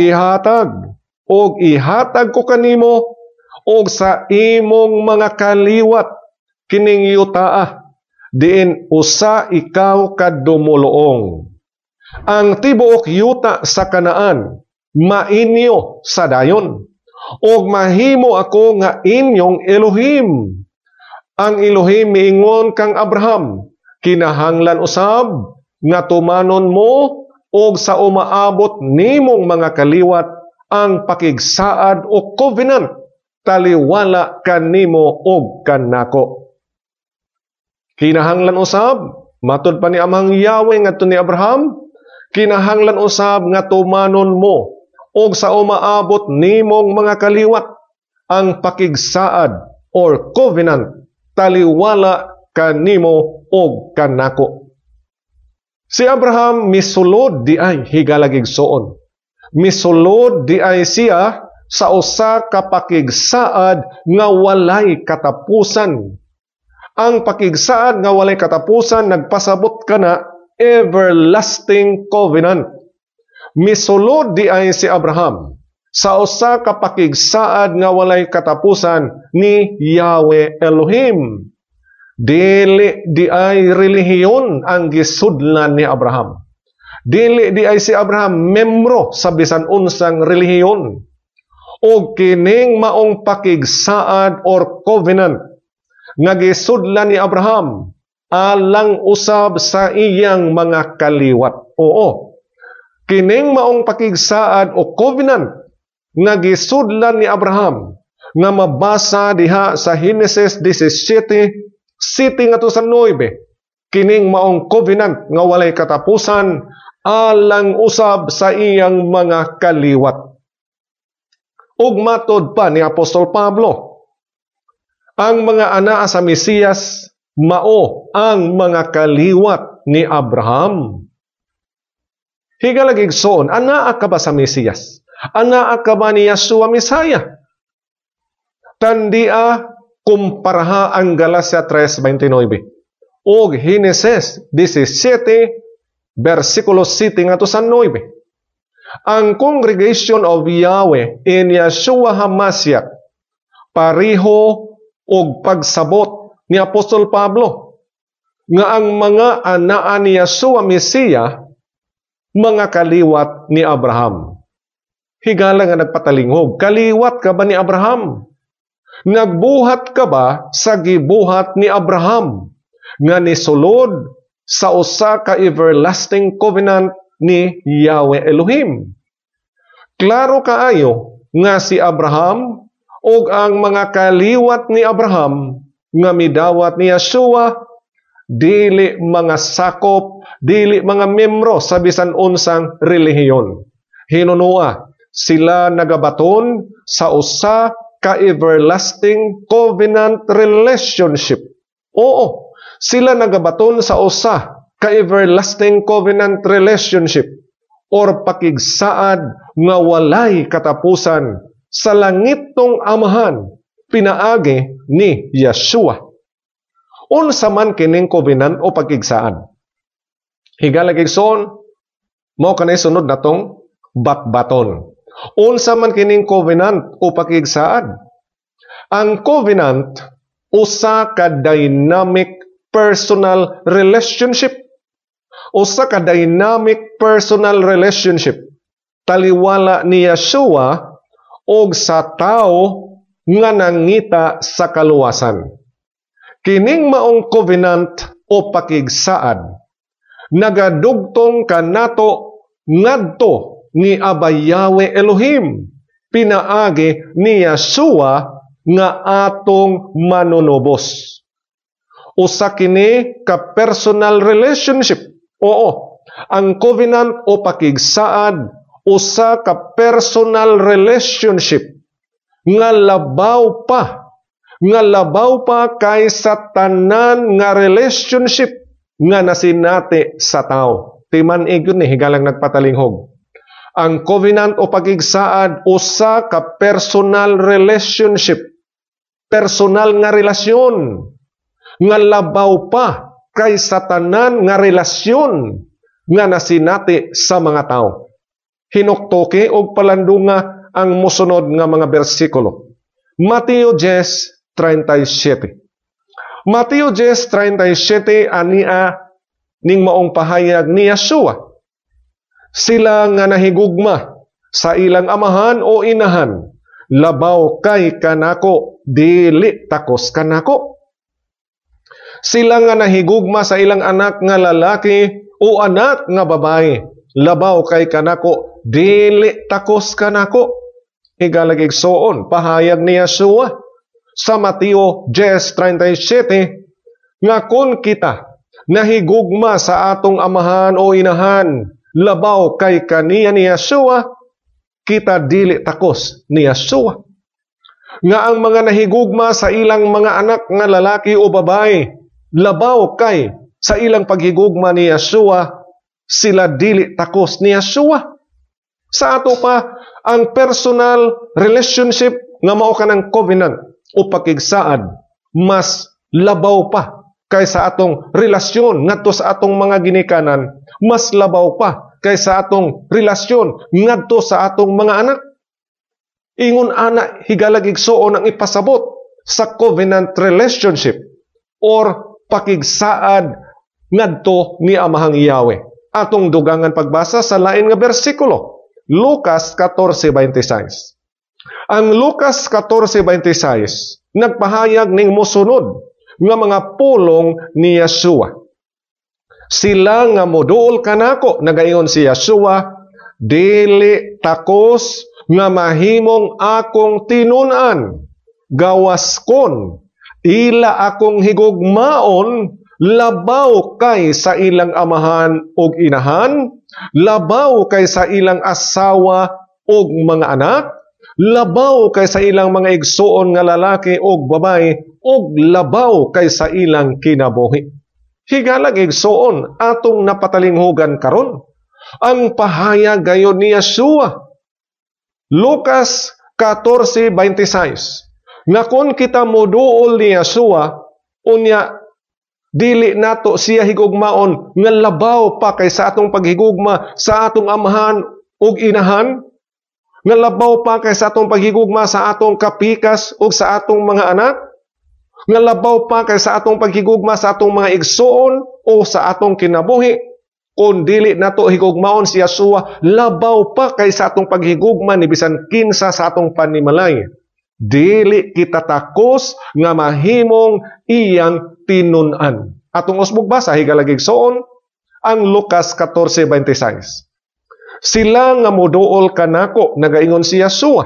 ihatag ko kanimo og sa imong mga kaliwat kining yutaa diin usa ikaw kadumoloong. Ang tibuok yuta sa Kanaan mainyo sa dayon, og mahimo ako nga inyong Elohim. Ang Elohim miingon kang Abraham, kinahanglan usab nga tumanon mo og sa umaabot nimong mga kaliwat ang pakigsaad o covenant taliwala kanimo og kanako. Kinahanglan usab, matud pa ni Amang Yahweh ngadto ni Abraham, kinahanglan usab nga tumanon mo og sa umaabot nimong mga kaliwat ang pakigsaad or covenant taliwala kanimo og kanako. Si Abraham misulod di ay higalag igsoon. Misulod di ay siya sa usa ka pakigsaad nga walay katapusan. Ang pakigsaad nga walay katapusan nagpasabot kana everlasting covenant. Misulod di ay si Abraham sa usa ka pakigsaad nga walay katapusan ni Yahweh Elohim. Dili di ay relihiyon ang gisudlan ni Abraham. Dili di ay si Abraham membro sa bisan unsang relihiyon. O kining maong pakigsaad or covenant nga gisudlan ni Abraham alang usab sa iyang mga kaliwat. Oo. Kining maong pakigsaad o covenant nga gisudlan ni Abraham nga mabasa diha sa Genesis 17, 7-9. Kining maong covenant nga walay katapusan alang usab sa iyang mga kaliwat. Ug matod pa ni Apostol Pablo, ang mga anaa sa Mesiyas mao ang mga kaliwat ni Abraham. Higalag igsoon, anaa ka ba sa Mesiyas? Anaa ka ba ni Yeshua Mesaya? Tandia kumparaha ang Galacia 3:29 o Genesis 17 versikulo 7-9. Ang congregation of Yahweh in Yeshua HaMashiach pareho og pagsabot ni Apostol Pablo nga ang mga anaa ni Yeshua Mesaya mga kaliwat ni Abraham. Higala nga nagpatalinghog, kaliwat ka ba ni Abraham? Nagbuhat ka ba sa gibuhat ni Abraham nga nisulod sa usa ka everlasting covenant ni Yahweh Elohim? Klaro kaayo nga si Abraham ug ang mga kaliwat ni Abraham nga midawat ni Yeshua dili mga sakop, dili mga membro sa bisan unsang relihiyon. Hinunua, sila nagabaton sa usa ka everlasting covenant relationship. Oo, sila nagabaton sa usa ka everlasting covenant relationship or pakigsaad nga walay katapusan sa langitong amahan pinaagi ni Yeshua. Unsa man kining covenant o pakigsaad? Higalag igsoon, mao kanay sunod natong batbaton. Unsa man kining covenant o pakigsaad? Ang covenant usa ka dynamic personal relationship. Usa ka dynamic personal relationship taliwala ni Yeshua og sa tao nga nangita sa kaluwasan. Kining maong covenant o pakigsaad nagadugtong kanato ngadto ni Abay Yahweh Elohim pinaagi ni Yeshua nga atong manunubos. Usa kini ka personal relationship. Oo, ang covenant o pakigsaad usa ka personal relationship nga labaw pa kaysa tanan nga relationship nga nasinati sa tao. Timan igyon ni higalang nagpatalinghog. Ang covenant o pakigsaad usa ka personal relationship, personal nga relasyon nga labaw pa kaysa tanan nga relasyon nga nasinati sa mga tao. Hinuktoke og palandunga ang mosunod nga mga bersikulo. Mateo 10:37. Mateo 10:37 ania ning maong pahayag ni Yeshua. Sila nga nahigugma sa ilang amahan o inahan, labaw kay kanako, dili takos kanako. Sila nga nahigugma sa ilang anak nga lalaki o anak nga babae, labaw kay kanako, dili takos kanako. Higalag igsoon, pahayag ni Yeshua sa Mateo 10:37 nga kung kita nahigugma sa atong amahan o inahan, labaw kay kaniya ni Yeshua, kita dili takos ni Yeshua. Nga ang mga nahigugma sa ilang mga anak nga lalaki o babae, labaw kay sa ilang paghigugma ni Yeshua, sila dili takos ni Yeshua. Sa ato pa, ang personal relationship nga mao kanang covenant o pakigsaad, mas labaw pa kaysa atong relasyon ngadto sa atong mga ginikanan, mas labaw pa kaysa atong relasyon ngadto sa atong mga anak. Ingon ana higalag igsuon ang ipasabot sa covenant relationship or pakigsaad ngadto ni Amahang Yahweh. Atong dugangan pagbasa sa lain nga bersikulo, Lucas 14:26. Ang Lucas 14:26 nagpahayag ning mosunod nga mga pulong ni Yeshua. Sila nga moduol kanako, nagaingon si Yeshua, dili takos nga mahimong akong tinunan, gawas kon ila akong higugmaon, labaw kay sa ilang amahan ug inahan, labaw kay sa ilang asawa ug mga anak, labaw kay sa ilang mga igsuon nga lalaki ug babae, ug labaw kay sa ilang kinabuhi. Higalag igsuon atong napatalinghugan karon ang pahayag gayon ni Yeshua. Lucas 14:26. Nga kun kita moduol ni Yeshua, unya dili nato siya higugmaon nga labaw pa kay sa atong paghigugma sa atong amahan ug inahan, nga labaw pa kay sa atong paghigugma sa atong kapikas ug sa atong mga anak, nga labaw pa kay sa atong paghigugma sa atong mga igsuon o sa atong kinabuhi. Kung dili nato higugmaon si Yeshua, labaw pa kay sa atong paghigugma ni bisan kinsa sa atong panimalay. Dili kita takos nga mahimong iyang tinunan. Atong usbog basa higalag igsuon ang Lucas 14:26. Sila nga moduol kanako, nagaingon si Yeshua,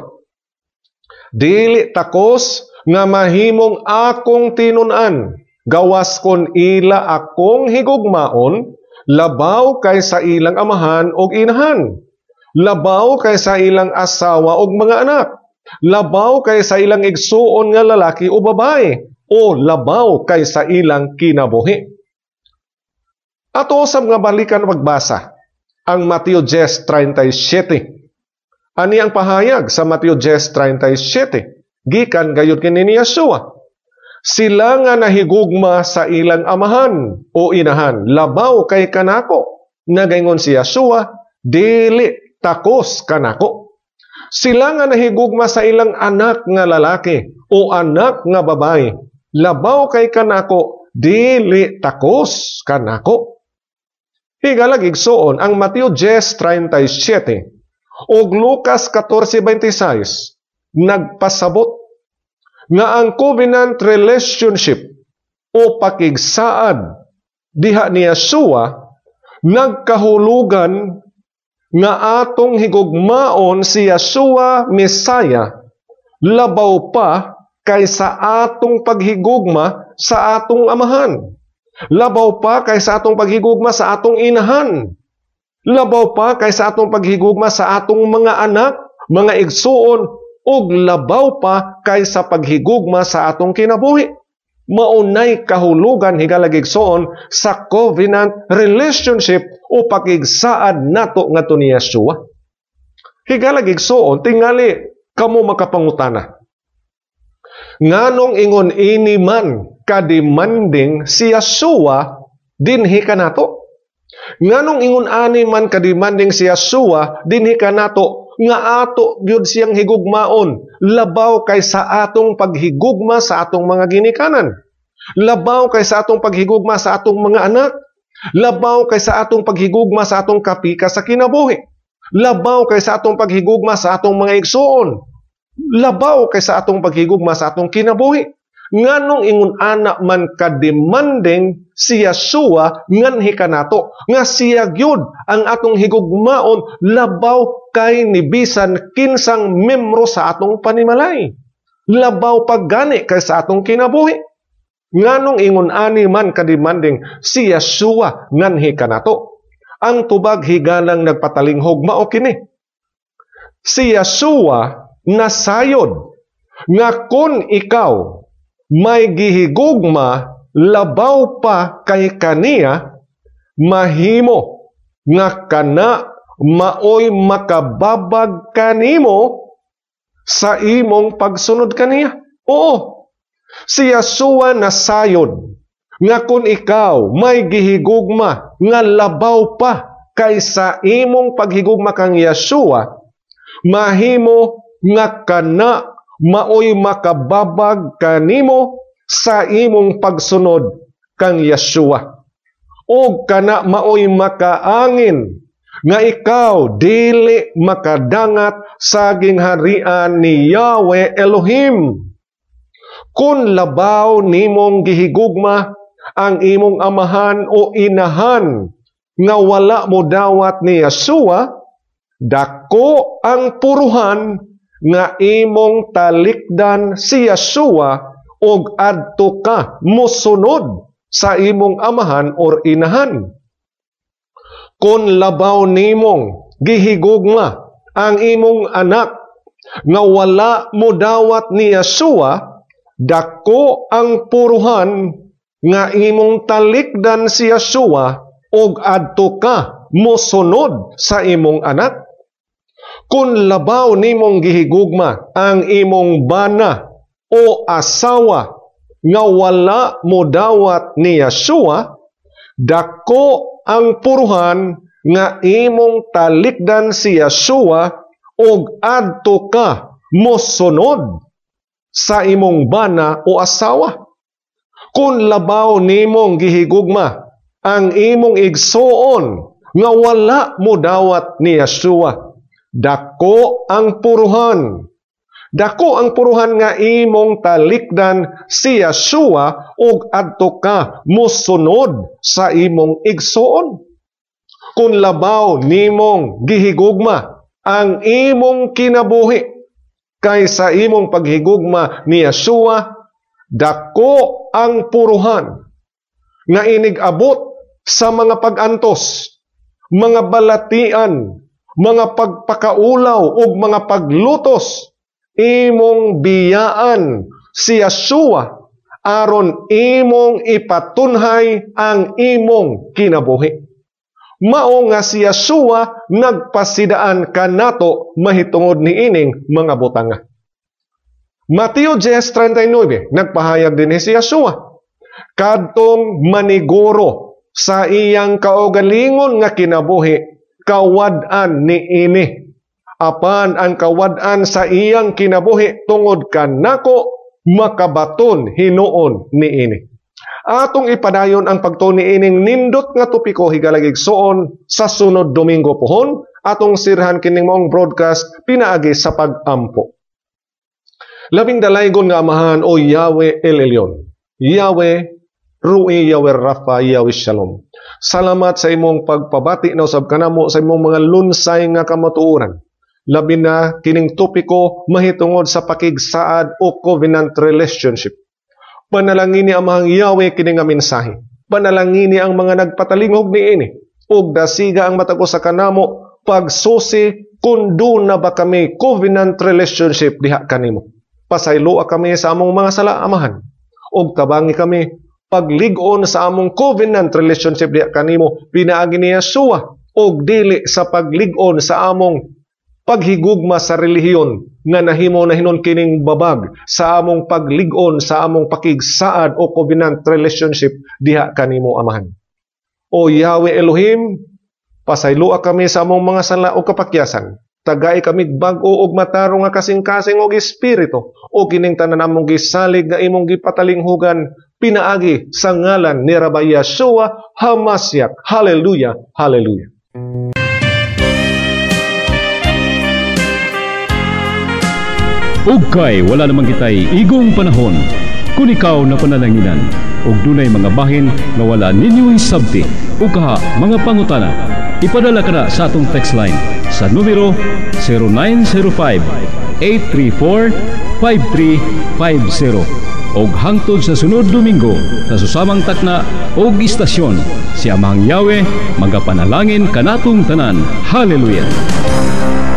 dili takos nga mahimong akong tinunan, gawas kon ila akong higugmaon, labaw kay sa ilang amahan ug inahan, labaw kay sa ilang asawa ug mga anak, labaw kay sa ilang igsuon nga lalaki o babae, o labaw kay sa ilang kinabuhi. Ato usab nga balikan pagbasa ang Mateo 10:37. Ani ang pahayag sa Mateo 10:37? Gikan gayud kini ni Yeshua. Sila nga nahigugma sa ilang amahan o inahan, labaw kay kanako. Nagaingon si Yeshua, dili takos kanako. Sila nga nahigugma sa ilang anak nga lalaki o anak nga babae, labaw kay kanako, dili takos kanako. Higalag igsuon ang Mateo 10:37 o Lucas 14:26 nagpasabot nga ang covenant relationship o pakigsaad diha ni Yeshua nagkahulugan nga atong higugmaon si Yeshua Messiah labaw pa kaysa atong paghigugma sa atong amahan, labaw pa kaysa atong paghigugma sa atong inahan, labaw pa kaysa atong paghigugma sa atong mga anak, mga igsuon, ug labaw pa kaysa paghigugma sa atong kinabuhi. Maunay kahulugan higalag igsuon sa covenant relationship o pakigsaad nato ngadto ni Yeshua. Higalag igsuon tingali kamo makapangutana. Nganong ingon ini man kademanding si Yeshua dinhi kanato? Nganong ingon ani man kademanding si Yeshua dinhi kanato nga ato gyud siyang higugmaon, labaw kay sa atong paghigugma sa atong mga ginikanan, labaw kay sa atong paghigugma sa atong mga anak, labaw kay sa atong paghigugma sa atong kapika sa kinabuhi, labaw kay sa atong paghigugma sa atong mga igsuon, labaw kay sa atong paghigugma sa atong kinabuhi. Nganong ingon ana man kademanding si Yeshua nganhi kanato nga siya gyud ang atong higugmaon, labaw kay ni bisan kinsang membro sa atong panimalay, labaw paggani kay sa atong kinabuhi. Nganong ingon ani man kademanding si Yeshua nganhi kanato? Ang tubag higalang nagpatalinghog mao kini. Si Yeshua nasayod nga kun ikaw may gihigugma labaw pa kay kaniya, mahimo nga kana maoy makababag kanimo sa imong pagsunod kaniya. Oo, Si Yeshua nasayod nga kun ikaw may gihigugma nga labaw pa kaysa imong paghigugma kang Yeshua, mahimo nga kana maoy makababag kanimo sa imong pagsunod kang Yeshua. O kana maoy makaangin nga ikaw dili makadangat sa gingharian ni Yahweh Elohim. Kung labaw nimong gihigugma ang imong amahan o inahan nga wala mo dawat ni Yeshua, dako ang puruhan nga imong talikdan si Yeshua og adto ka mosunod sa imong amahan or inahan. Kung labaw nimong gihigugma ang imong anak nga wala mo dawat ni Yeshua, dako ang puruhan nga imong talikdan si Yeshua og adto ka mosunod sa imong anak. Kung labaw nimong gihigugma ang imong bana o asawa nga wala mo dawat ni Yeshua, dako ang puruhan nga imong talikdan si Yeshua og adto ka mosunod sa imong bana o asawa. Kung labaw nimong gihigugma ang imong igsuon nga wala mo dawat ni Yeshua, dako ang puruhan. Dako ang puruhan nga imong talikdan si Yeshua ug adto ka mosunod sa imong igsuon. Kung labaw nimong gihigugma ang imong kinabuhi kaysa imong paghigugma ni Yeshua, dako ang puruhan nga inig-abot sa mga pag-antos, mga balatian, mga pagpakaulaw ug mga paglutos, imong biyaan si Yeshua aron imong ipatunhay ang imong kinabuhi. Mao nga si Yeshua nagpasidaan kanato mahitungod niining mga butanga. Mateo 10:39 nagpahayag din si Yeshua kadtong maniguro sa iyang kaugalingon nga kinabuhi, kawad-an niini. Apan ang kawad-an sa iyang kinabuhi tungod kanako makabaton hinuon niini. Atong ipadayon ang pagtuniining nindot nga topiko higalagig suon sa sunod Domingo pohon. Atong sirhan kining maong broadcast pinaagi sa pag-ampo. Labing dalaygon nga amahan o Yahweh El Elyon, Yahweh Rui, Yahweh Rafa, Yahweh Shalom. Salamat sa imong pagpabati na usab kanamo sa imong mga lunsay nga kamatuoran. Labi na kining topiko mahitungod sa pakigsaad o covenant relationship. Panalangini ang mga Yahweh kining nga mensahe. Panalangini ang mga nagpatalingog niini. Ug dasiga ang matag sa kanamo pagsusi kung doon na ba kami covenant relationship diha kanimo. Pasayloa kami sa among mga sala amahan. Ug tabangi kami paglig-on sa among covenant relationship diha kanimo pinaagi ni Yeshua ug dili sa paglig-on sa among paghigugma sa relihiyon nga nahimo na hinon kining babag sa among paglig-on sa among pakigsaad o covenant relationship diha kanimo amahan. O Yahweh Elohim, pasayloa kami sa among mga sala o kapakyasan. Tagay kami bag-o og matarong nga kasing-kasing og espiritu o kining tanan among gisalig nga imong gipatalinghugan pinaagi sa ngalan ni Rabbi Yeshua HaMashiach. Hallelujah, hallelujah. Ug kay wala namang kitay igong panahon kung ikaw na panalanginan ug dunay mga bahin nga wala ninyo hisabti o kaha mga pangutana, ipadala ka na sa atong text line sa numero 0905-834-5350 og hangtod sa sunod Domingo sa susamang takna og istasyon si Amang Yahweh magapanalangin kanatong tanan. Hallelujah.